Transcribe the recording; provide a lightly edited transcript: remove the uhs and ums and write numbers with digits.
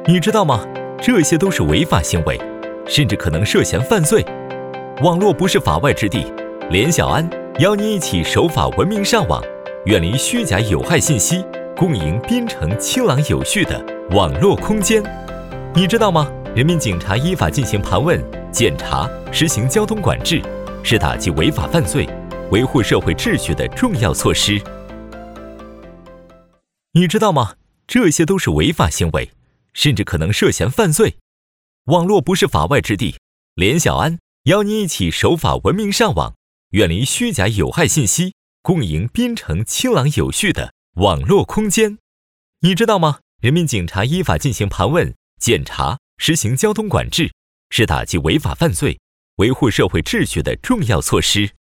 你知道吗？这些都是违法行为，甚至可能涉嫌犯罪。网络不是法外之地，连小安邀你一起守法文明上网，远离虚假有害信息，共赢边城清朗有序的网络空间。你知道吗？人民警察依法进行盘问、检查，实行交通管制，是打击违法犯罪、维护社会秩序的重要措施。你知道吗？这些都是违法行为，甚至可能涉嫌犯罪。网络不是法外之地，连小安邀你一起守法文明上网，远离虚假有害信息，共赢边城清朗有序的网络空间。你知道吗？人民警察依法进行盘问、检查，实行交通管制，是打击违法犯罪、维护社会秩序的重要措施。